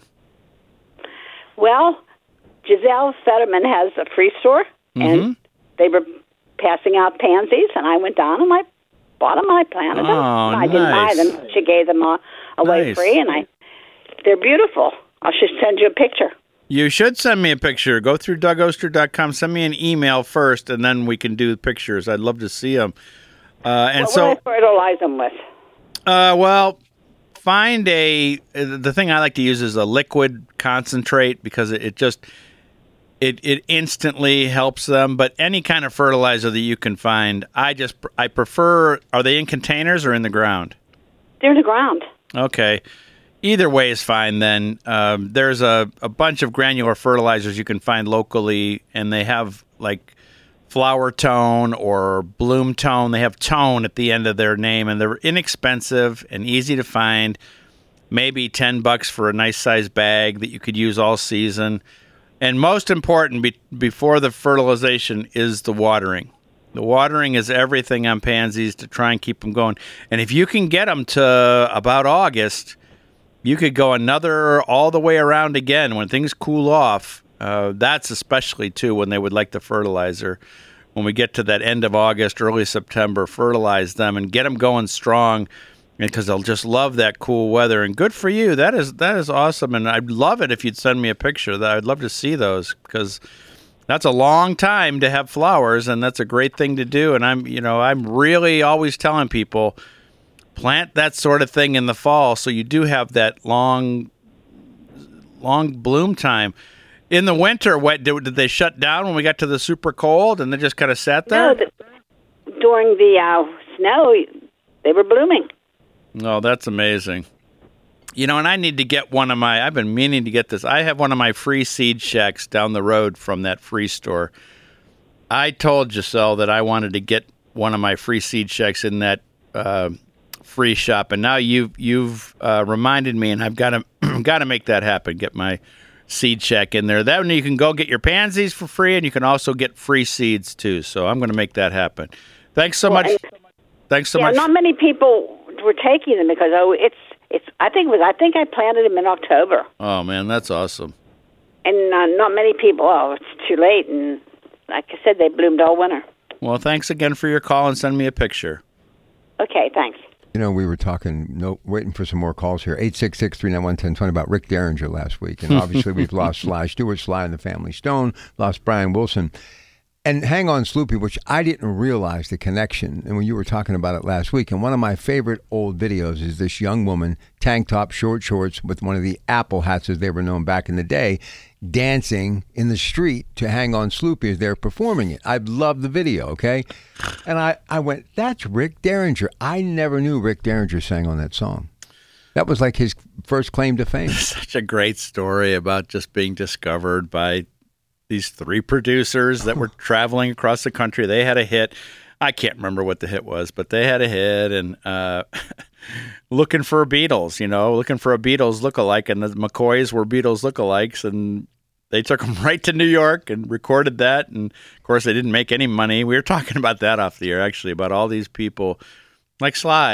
Speaker 15: Well, Giselle Fetterman has a free store,
Speaker 8: Mm-hmm.
Speaker 15: and they were passing out pansies, and I went down and I bought them and I planted them.
Speaker 8: Oh,
Speaker 15: I didn't buy
Speaker 8: nice.
Speaker 15: them. She gave them uh, away
Speaker 8: Nice.
Speaker 15: free, and I they're beautiful. I should send you a picture.
Speaker 8: You should send me a picture. Go through Doug Oster dot com. Send me an email first, and then we can do pictures. I'd love to see them. Uh, and
Speaker 15: what
Speaker 8: so,
Speaker 15: will I fertilize them with?
Speaker 8: uh, well, find a. The thing I like to use is a liquid concentrate because it, it just it it instantly helps them. But any kind of fertilizer that you can find, I just I prefer. Are they in containers or in the ground?
Speaker 15: They're in the ground.
Speaker 8: Okay. Either way is fine then. Um, there's a, a bunch of granular fertilizers you can find locally, and they have like flower tone or bloom tone. They have tone at the end of their name, and they're inexpensive and easy to find. Maybe ten bucks for a nice size bag that you could use all season. And most important, be, before the fertilization is the watering. The watering is everything on pansies to try and keep them going. And if you can get them to about August, you could go another all the way around again when things cool off. Uh, that's especially, too, when they would like the fertilizer. When we get to that end of August, early September, fertilize them and get them going strong because they'll just love that cool weather. And good for you. That is that is awesome. And I'd love it if you'd send me a picture. That I'd love to see those because that's a long time to have flowers, and that's a great thing to do. And I'm, you know, I'm really always telling people, plant that sort of thing in the fall so you do have that long long bloom time. In the winter, what did, did they shut down when we got to the super cold and they just kind of sat there?
Speaker 15: No, the, during the uh, snow, they were blooming.
Speaker 8: Oh, that's amazing. You know, and I need to get one of my, I've been meaning to get this. I have one of my free seed shacks down the road from that free store. I told Giselle that I wanted to get one of my free seed shacks in that uh, free shop, and now you've you've uh, reminded me, and I've got to got to make that happen. Get my seed shack in there. That one you can go get your pansies for free, and you can also get free seeds too. So I'm going to make that happen. Thanks so
Speaker 15: Well,
Speaker 8: much.
Speaker 15: and-
Speaker 8: Thanks so
Speaker 15: yeah,
Speaker 8: much.
Speaker 15: not many people were taking them because oh, it's it's. I think it was. I think I planted them in October,
Speaker 8: Oh man, that's awesome.
Speaker 15: and uh, not many people. Oh, it's too late, and like I said, they bloomed all winter.
Speaker 8: Well, thanks again for your call and send me a picture.
Speaker 15: Okay, thanks.
Speaker 7: You know, we were talking, no, waiting for some more calls here. eight six six, three nine one, one zero two zero about Rick Derringer last week. And obviously we've lost Sly Stewart, Sly and the Family Stone, lost Brian Wilson. And Hang On Sloopy, which I didn't realize the connection. And when you were talking about it last week, and one of my favorite old videos is this young woman, tank top, short shorts, with one of the Apple hats as they were known back in the day, dancing in the street to Hang On Sloopy as they're performing it. I love the video, okay? And I, I went, that's Rick Derringer. I never knew Rick Derringer sang on that song. That was like his first claim to fame.
Speaker 8: Such a great story about just being discovered by these three producers that were traveling across the country. They had a hit. I can't remember what the hit was, but they had a hit, and uh, looking for Beatles, you know, looking for a Beatles lookalike, and the McCoys were Beatles lookalikes, and they took them right to New York and recorded that, and of course they didn't make any money. We were talking about that off the air, actually, about all these people like Sly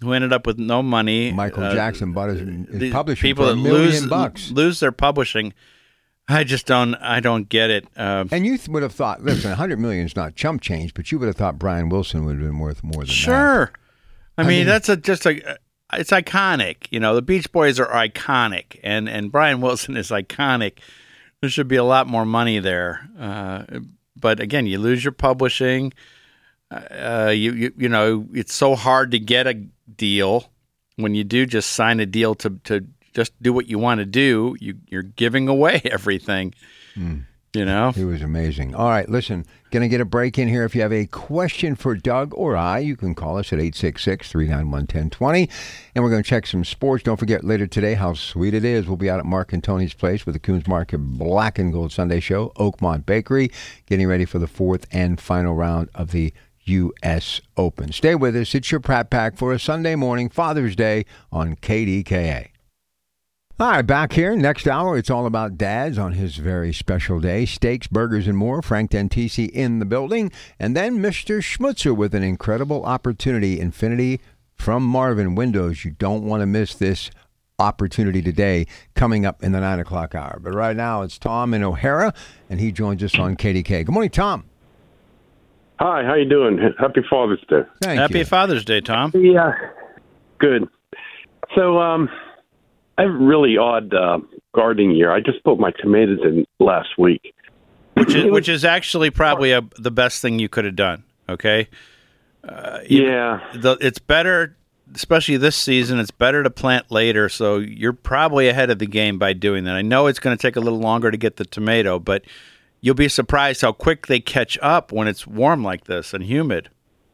Speaker 8: who ended up with no money.
Speaker 7: Michael
Speaker 8: uh,
Speaker 7: Jackson bought his, his
Speaker 8: the
Speaker 7: publishing
Speaker 8: people
Speaker 7: for a
Speaker 8: that
Speaker 7: million
Speaker 8: lose,
Speaker 7: bucks.
Speaker 8: lose their publishing. I just don't. I don't get it. Uh,
Speaker 7: and you th- would have thought, listen, one hundred million is not chump change, but you would have thought Brian Wilson would have been worth more than
Speaker 8: sure.
Speaker 7: that.
Speaker 8: I, I mean, mean, that's a, just a. It's iconic. You know, the Beach Boys are iconic, and and Brian Wilson is iconic. There should be a lot more money there. Uh, but again, you lose your publishing. Uh, you, you you know, it's so hard to get a deal. When you do just sign a deal to to just do what you want to do, you you're giving away everything.
Speaker 7: Mm.
Speaker 8: You know,
Speaker 7: it was amazing. All right, listen, gonna get a break in here. If you have a question for Doug or I, you can call us at eight six six, three nine one, one zero two zero, and we're going to check some sports. Don't forget later today how sweet it is. We'll be out at Mark and Tony's place with the Coons Market Black and Gold Sunday Show, Oakmont Bakery, getting ready for the fourth and final round of the U S Open. Stay with us. It's your Pratt Pack for a Sunday morning, Father's Day on K D K A. All right, back here. Next hour, it's all about dads on his very special day. Steaks, burgers, and more. Frank Dentisi in the building. And then Mister Schmutzer with an incredible opportunity. Infinity from Marvin Windows. You don't want to miss this opportunity today coming up in the nine o'clock hour. But right now, it's Tom in O'Hara, and he joins us on K D K. Good morning, Tom.
Speaker 16: Hi, how you doing? Happy Father's Day.
Speaker 7: Thank
Speaker 8: Happy
Speaker 7: you.
Speaker 8: Father's Day, Tom.
Speaker 16: Yeah, good. So, um, I have a really odd uh, gardening year. I just put my tomatoes in last week.
Speaker 8: Which is, which is actually probably a, the best thing you could have done, okay? Uh,
Speaker 16: yeah.
Speaker 8: The, it's better, especially this season, it's better to plant later, so you're probably ahead of the game by doing that. I know it's going to take a little longer to get the tomato, but you'll be surprised how quick they catch up when it's warm like this and humid.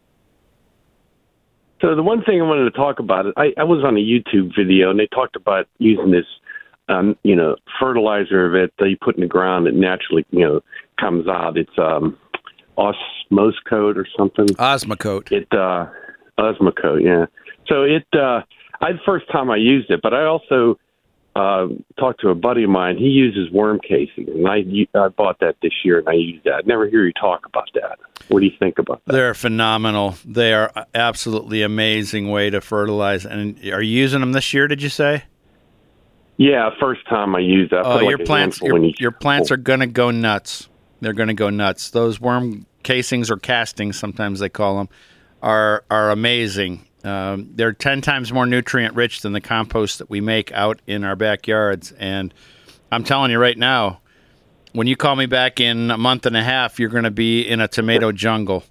Speaker 16: So the one thing I wanted to talk about, I, I was on a YouTube video, and they talked about using this, um, you know, fertilizer that you put in the ground that naturally, you know, comes out. It's um, Osmocote or something.
Speaker 8: Osmocote.
Speaker 16: It uh, Osmocote, yeah. So it, uh, I the first time I used it, but I also uh, talked to a buddy of mine. He uses worm casing, and I I bought that this year, and I used that. I never hear you talk about that. What do you think about that?
Speaker 8: They're phenomenal. They are absolutely amazing way to fertilize. And are you using them this year, did you say?
Speaker 16: Yeah, first time I used that. I
Speaker 8: Oh,
Speaker 16: put like
Speaker 8: your
Speaker 16: a
Speaker 8: plants,
Speaker 16: handful in
Speaker 8: your,
Speaker 16: each
Speaker 8: your plants
Speaker 16: hole.
Speaker 8: are going to go nuts. They're going to go nuts. Those worm casings or castings, sometimes they call them, are are amazing. Um, they're ten times more nutrient rich than the compost that we make out in our backyards. And I'm telling you right now, when you call me back in a month and a half, you're going to be in a tomato jungle.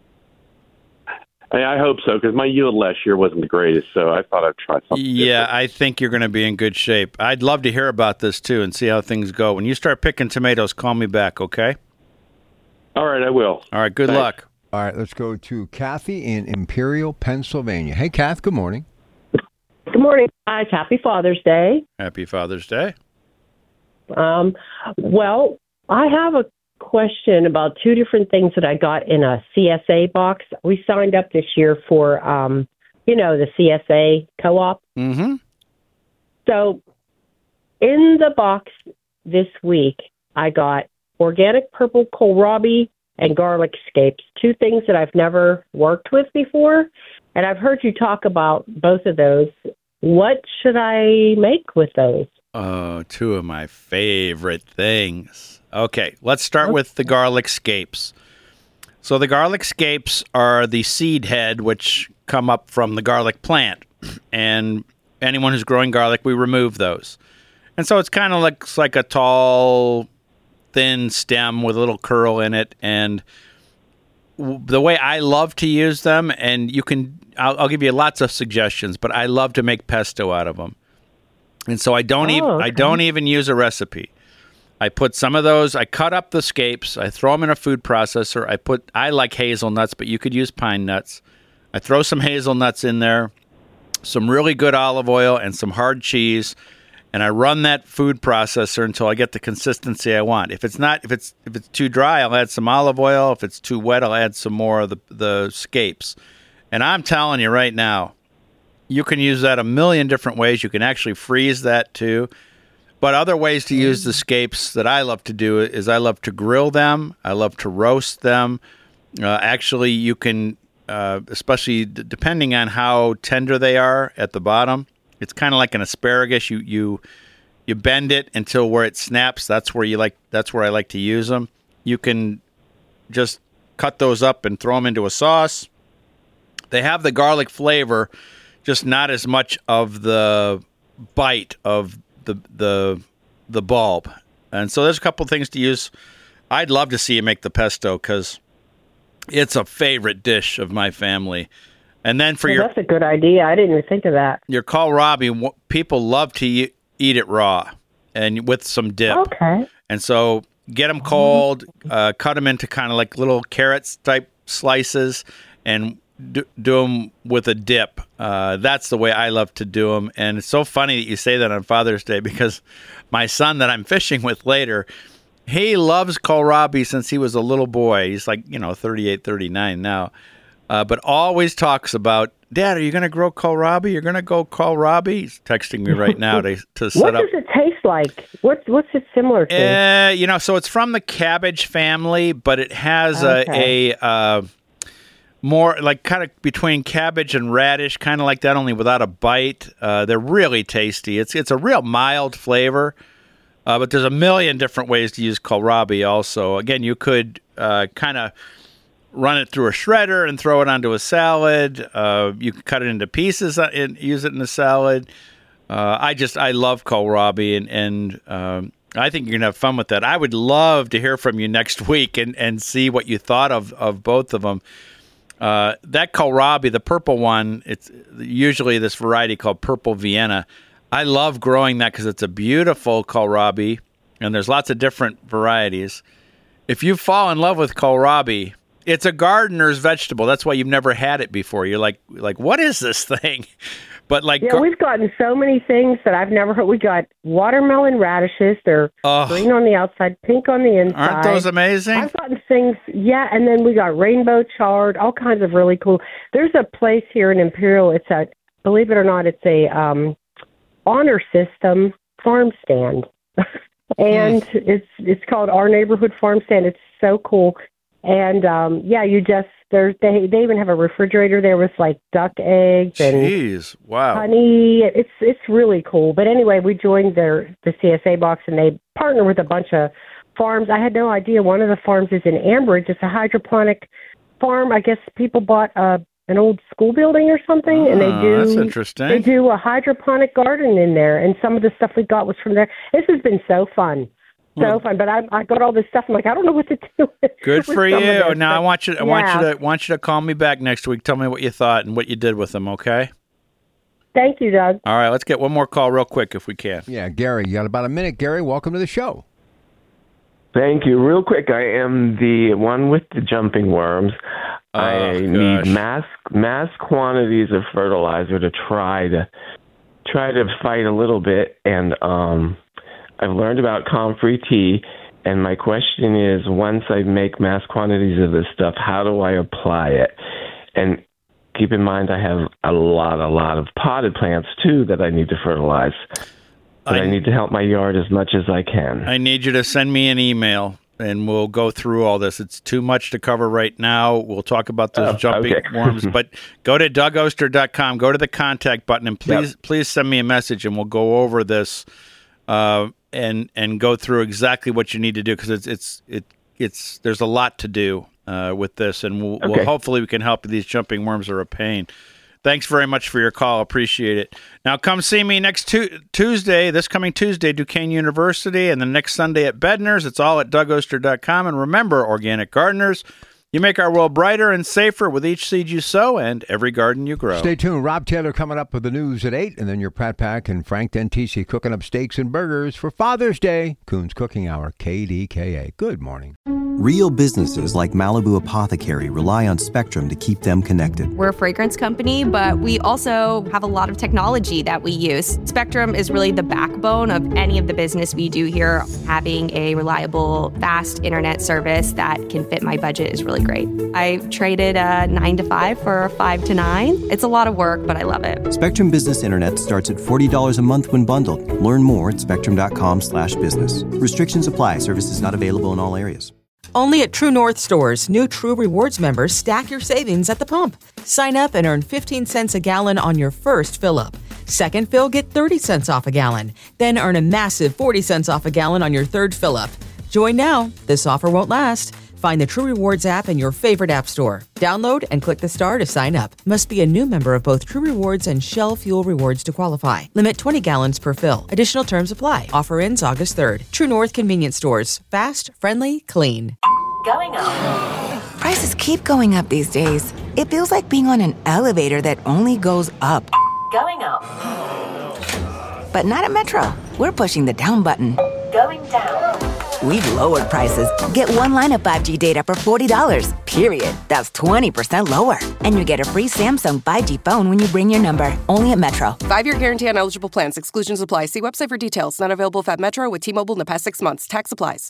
Speaker 16: I, I hope so, because my yield last year wasn't the greatest, so I thought I'd try something
Speaker 8: Yeah, I think you're going to be in good shape. I'd love to hear about this, too, and see how things go. When you start picking tomatoes, call me back, okay?
Speaker 16: All right, I will.
Speaker 8: All right, good
Speaker 16: Thanks.
Speaker 8: luck.
Speaker 7: All right, let's go to Kathy in Imperial, Pennsylvania. Hey, Kath, good morning.
Speaker 17: Good morning, guys. Happy Father's Day.
Speaker 8: Happy Father's Day.
Speaker 17: Um, well, I have a question about two different things that I got in a C S A box. We signed up this year for, um, you know, the C S A co-op.
Speaker 8: Mm-hmm.
Speaker 17: So in the box this week, I got organic purple kohlrabi and garlic scapes, two things that I've never worked with before. And I've heard you talk about both of those. What should I make with those?
Speaker 8: Oh, two of my favorite things. Okay, let's start with the garlic scapes. So the garlic scapes are the seed head, which come up from the garlic plant. And anyone who's growing garlic, we remove those. And so it's kind of looks like a tall, thin stem with a little curl in it. And w- the way I love to use them, and you can, I'll, I'll give you lots of suggestions, but I love to make pesto out of them. And so I don't
Speaker 17: Oh,
Speaker 8: even
Speaker 17: okay.
Speaker 8: I don't even use a recipe. I put some of those, I cut up the scapes, I throw them in a food processor. I put I like hazelnuts, but you could use pine nuts. I throw some hazelnuts in there, some really good olive oil and some hard cheese, and I run that food processor until I get the consistency I want. If it's not if it's if it's too dry, I'll add some olive oil. If it's too wet, I'll add some more of the the scapes. And I'm telling you right now, you can use that a million different ways. You can actually freeze that too. But other ways to use the scapes that I love to do is I love to grill them. I love to roast them. Uh, actually, you can uh, especially d- depending on how tender they are at the bottom. It's kind of like an asparagus. You you you bend it until where it snaps. That's where you like. That's where I like to use them. You can just cut those up and throw them into a sauce. They have the garlic flavor, just not as much of the bite of the the the bulb. And so there's a couple things to use. I'd love to see you make the pesto because it's a favorite dish of my family. And then for
Speaker 17: well,
Speaker 8: your
Speaker 17: that's a good idea. I didn't even think of that.
Speaker 8: Your kohlrabi, people love to eat it raw and with some dip.
Speaker 17: Okay.
Speaker 8: And so get them cold, uh, cut them into kind of like little carrots type slices, and do, do them with a dip. Uh, that's the way I love to do them. And it's so funny that you say that on Father's Day because my son that I'm fishing with later, he loves kohlrabi since he was a little boy. He's like, you know, thirty-eight, thirty-nine now. Uh, but always talks about, Dad, are you going to grow kohlrabi? You're going to go kohlrabi? He's texting me right now to, to set
Speaker 17: what
Speaker 8: up.
Speaker 17: What does it taste like? What's what's it similar to?
Speaker 8: Uh, you know, so it's from the cabbage family, but it has okay. a, a uh, more like kind of between cabbage and radish, kind of like that, only without a bite. Uh, they're really tasty. It's it's a real mild flavor, uh, but there's a million different ways to use kohlrabi also. Again, you could uh, kind of run it through a shredder and throw it onto a salad. Uh, you can cut it into pieces and use it in a salad. Uh, I just, I love kohlrabi, and, and um, I think you're going to have fun with that. I would love to hear from you next week and, and see what you thought of, of both of them. Uh, that kohlrabi, the purple one, it's usually this variety called Purple Vienna. I love growing that because it's a beautiful kohlrabi, and there's lots of different varieties. If you fall in love with kohlrabi, it's a gardener's vegetable. That's why you've never had it before. You're like, like, what is this thing? But like,
Speaker 17: yeah,
Speaker 8: gar-
Speaker 17: we've gotten so many things that I've never heard. We got watermelon radishes. They're
Speaker 8: oh,
Speaker 17: green on the outside, pink on the inside.
Speaker 8: Aren't those amazing?
Speaker 17: I've gotten things, yeah. And then we got rainbow chard, all kinds of really cool. There's a place here in Imperial. It's a, believe it or not, it's a um, honor system farm stand, and mm. it's it's called Our Neighborhood Farm Stand. It's so cool. And, um, yeah, you just, there's, they they even have a refrigerator there with, like, duck eggs and
Speaker 8: Jeez, wow.
Speaker 17: honey. It's it's really cool. But anyway, we joined their the C S A box, and they partner with a bunch of farms. I had no idea. One of the farms is in Ambridge. It's a hydroponic farm. I guess people bought uh, an old school building or something, and they do,
Speaker 8: that's interesting.
Speaker 17: They do a hydroponic garden in there, and some of the stuff we got was from there. This has been so fun. So well, fun, but I I got all this stuff. I'm like, I don't know what to do with.
Speaker 8: Good
Speaker 17: with
Speaker 8: for you.
Speaker 17: This,
Speaker 8: now
Speaker 17: but,
Speaker 8: I want you. To, I
Speaker 17: yeah.
Speaker 8: want you to want you to call me back next week. Tell me what you thought and what you did with them. Okay.
Speaker 17: Thank you, Doug.
Speaker 8: All right, let's get one more call real quick if we can.
Speaker 7: Yeah, Gary, you got about a minute. Gary, welcome to the show.
Speaker 18: Thank you. Real quick, I am the one with the jumping worms.
Speaker 8: Oh,
Speaker 18: I
Speaker 8: gosh.
Speaker 18: need mass mass quantities of fertilizer to try to try to fight a little bit, and um, I've learned about Comfrey tea. And my question is, once I make mass quantities of this stuff, how do I apply it? And keep in mind, I have a lot, a lot of potted plants, too, that I need to fertilize. But I, I need to help my yard as much as I can.
Speaker 8: I need you to send me an email, and we'll go through all this. It's too much to cover right now. We'll talk about those
Speaker 18: oh,
Speaker 8: jumping
Speaker 18: okay.
Speaker 8: worms. But go to Doug Oster dot com, go to the contact button, and please
Speaker 18: yep.
Speaker 8: please send me a message, and we'll go over this uh, and and go through exactly what you need to do, because it's it's it it's there's a lot to do uh, with this, and we'll,
Speaker 18: okay.
Speaker 8: we'll hopefully we can help you. These jumping worms are a pain. Thanks very much for your call. Appreciate it. Now, come see me next tu- Tuesday, this coming Tuesday, Duquesne University, and the next Sunday at Bednar's. It's all at Doug Oster dot com. And remember, organic gardeners, you make our world brighter and safer with each seed you sow and every garden you grow.
Speaker 7: Stay tuned. Rob Taylor coming up with the news at eight, and then your Pratt Pack and Frank Dentisi cooking up steaks and burgers for Father's Day. Coons Cooking Hour, K D K A. Good morning.
Speaker 1: Real businesses like Malibu Apothecary rely on Spectrum to keep them connected.
Speaker 9: We're a fragrance company, but we also have a lot of technology that we use. Spectrum is really the backbone of any of the business we do here. Having a reliable, fast internet service that can fit my budget is really great. I traded a nine to five for a five to nine. It's a lot of work, but I love it.
Speaker 1: Spectrum Business Internet starts at forty dollars a month when bundled. Learn more at spectrum dot com slash business. Restrictions apply. Services not available in all areas.
Speaker 3: Only at True North Stores, new True Rewards members stack your savings at the pump. Sign up and earn fifteen cents a gallon on your first fill-up. Second fill, get thirty cents off a gallon. Then earn a massive forty cents off a gallon on your third fill-up. Join now. This offer won't last. Find the True Rewards app in your favorite app store. Download and click the star to sign up. Must be a new member of both True Rewards and Shell Fuel Rewards to qualify. Limit twenty gallons per fill. Additional terms apply. Offer ends August third. True North Convenience Stores. Fast, friendly, clean.
Speaker 5: Going up.
Speaker 4: Prices keep going up these days. It feels like being on an elevator that only goes up.
Speaker 5: Going up.
Speaker 4: But not at Metro. We're pushing the down button.
Speaker 5: Going down.
Speaker 4: We've lowered prices. Get one line of five G data for forty dollars, period. That's twenty percent lower. And you get a free Samsung five G phone when you bring your number. Only at Metro.
Speaker 6: Five-year guarantee on eligible plans. Exclusions apply. See website for details. Not available if at Metro with T-Mobile in the past six months. Tax applies.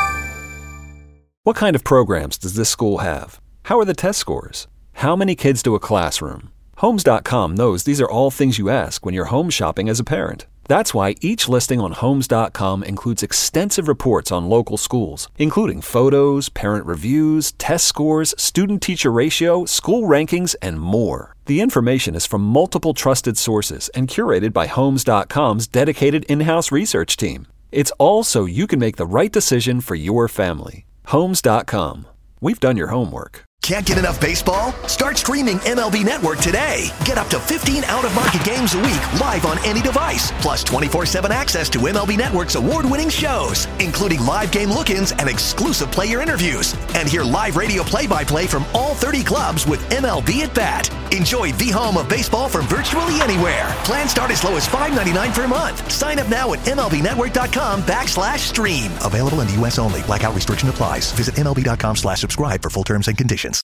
Speaker 11: What kind of programs does this school have? How are the test scores? How many kids to a classroom? Homes dot com knows these are all things you ask when you're home shopping as a parent. That's why each listing on Homes dot com includes extensive reports on local schools, including photos, parent reviews, test scores, student-teacher ratio, school rankings, and more. The information is from multiple trusted sources and curated by Homes dot com's dedicated in-house research team. It's all so you can make the right decision for your family. Homes dot com. We've done your homework.
Speaker 19: Can't get enough baseball? Start streaming M L B Network today. Get up to fifteen out-of-market games a week live on any device, plus twenty-four seven access to M L B Network's award-winning shows, including live game look-ins and exclusive player interviews. And hear live radio play-by-play from all thirty clubs with M L B at Bat. Enjoy the home of baseball from virtually anywhere. Plans start as low as five ninety-nine per month. Sign up now at M L B network dot com backslash stream. Available in the U S only. Blackout restriction applies. Visit M L B dot com slash subscribe for full terms and conditions.